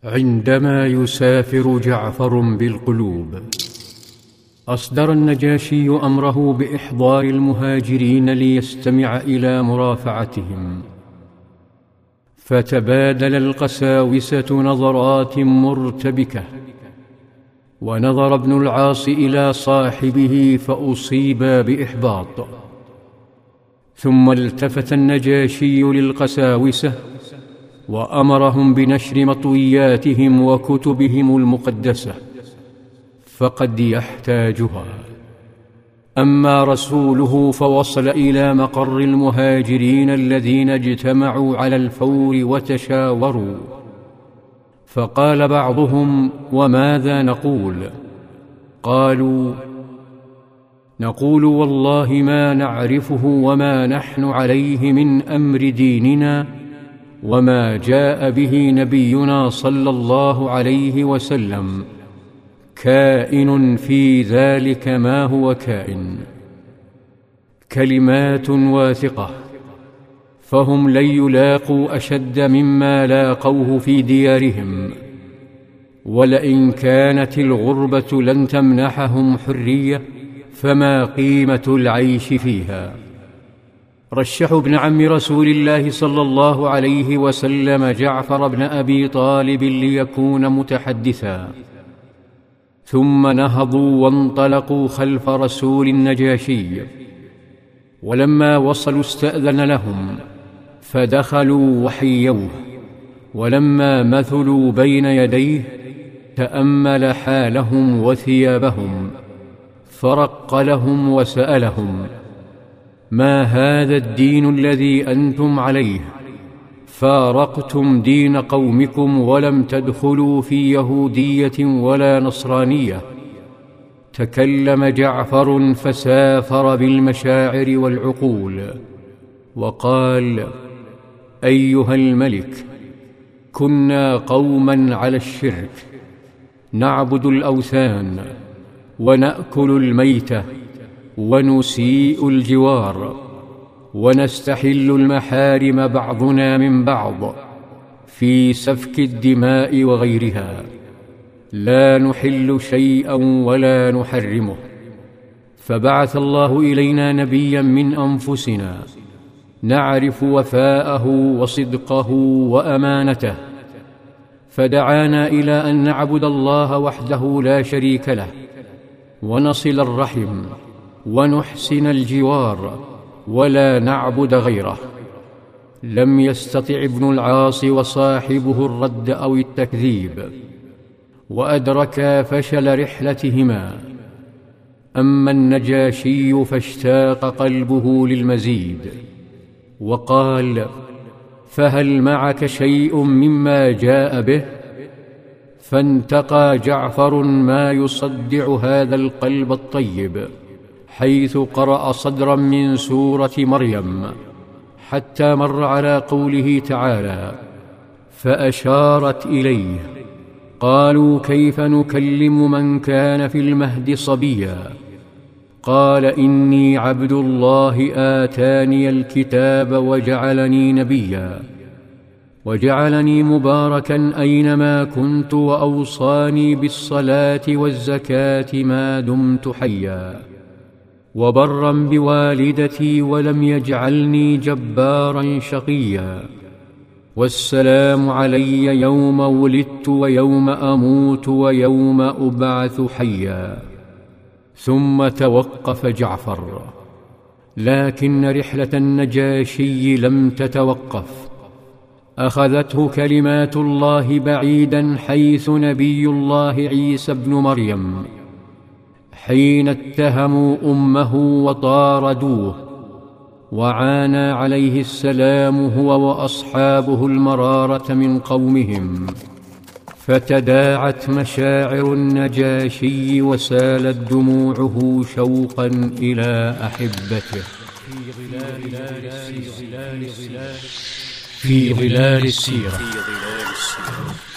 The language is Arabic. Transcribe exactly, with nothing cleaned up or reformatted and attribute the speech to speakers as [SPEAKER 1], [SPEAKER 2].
[SPEAKER 1] عندما يسافر جعفر بالقلوب، أصدر النجاشي أمره بإحضار المهاجرين ليستمع إلى مرافعتهم، فتبادل القساوسة نظرات مرتبكة، ونظر ابن العاص إلى صاحبه فأصيبا بإحباط. ثم التفت النجاشي للقساوسة وأمرهم بنشر مطوياتهم وكتبهم المقدسة، فقد يحتاجها. أما رسوله فوصل إلى مقر المهاجرين الذين اجتمعوا على الفور وتشاوروا، فقال بعضهم: وماذا نقول؟ قالوا: نقول والله ما نعرفه وما نحن عليه من أمر ديننا وما جاء به نبينا صلى الله عليه وسلم، كائن في ذلك ما هو كائن. كلمات واثقة، فهم لن يلاقوا أشد مما لاقوه في ديارهم، ولئن كانت الغربة لن تمنحهم حرية فما قيمة العيش فيها. رشحوا ابن عم رسول الله صلى الله عليه وسلم جعفر بن أبي طالب ليكون متحدثا، ثم نهضوا وانطلقوا خلف رسول النجاشي، ولما وصلوا استأذن لهم فدخلوا وحيوه، ولما مثلوا بين يديه تأمل حالهم وثيابهم، فرق لهم وسألهم: ما هذا الدين الذي أنتم عليه؟ فارقتم دين قومكم ولم تدخلوا في يهودية ولا نصرانية. تكلم جعفر فسافر بالمشاعر والعقول وقال: أيها الملك، كنا قوما على الشرك، نعبد الأوثان ونأكل الميتة ونسيء الجوار ونستحل المحارم بعضنا من بعض في سفك الدماء وغيرها، لا نحل شيئا ولا نحرمه. فبعث الله إلينا نبيا من أنفسنا نعرف وفاءه وصدقه وأمانته، فدعانا إلى أن نعبد الله وحده لا شريك له، ونصل الرحم ونحسن الجوار، ولا نعبد غيره. لم يستطع ابن العاص وصاحبه الرد أو التكذيب، وأدركا فشل رحلتهما. أما النجاشي فاشتاق قلبه للمزيد، وقال: فهل معك شيء مما جاء به؟ فانتقى جعفر ما يصدع هذا القلب الطيب، حيث قرأ صدرا من سورة مريم حتى مر على قوله تعالى: فأشارت إليه. قالوا: كيف نكلم من كان في المهد صبيا؟ قال: إني عبد الله آتاني الكتاب وجعلني نبيا، وجعلني مباركا أينما كنت، وأوصاني بالصلاة والزكاة ما دمت حيا، وبرا بوالدتي ولم يجعلني جبارا شقيا، والسلام علي يوم ولدت ويوم أموت ويوم أبعث حيا. ثم توقف جعفر، لكن رحلة النجاشي لم تتوقف. أخذته كلمات الله بعيدا، حيث نبي الله عيسى ابن مريم حين اتهموا أمه وطاردوه، وعانى عليه السلام هو وأصحابه المرارة من قومهم، فتداعت مشاعر النجاشي وسالت دموعه شوقا إلى أحبته. في ظلال السيرة.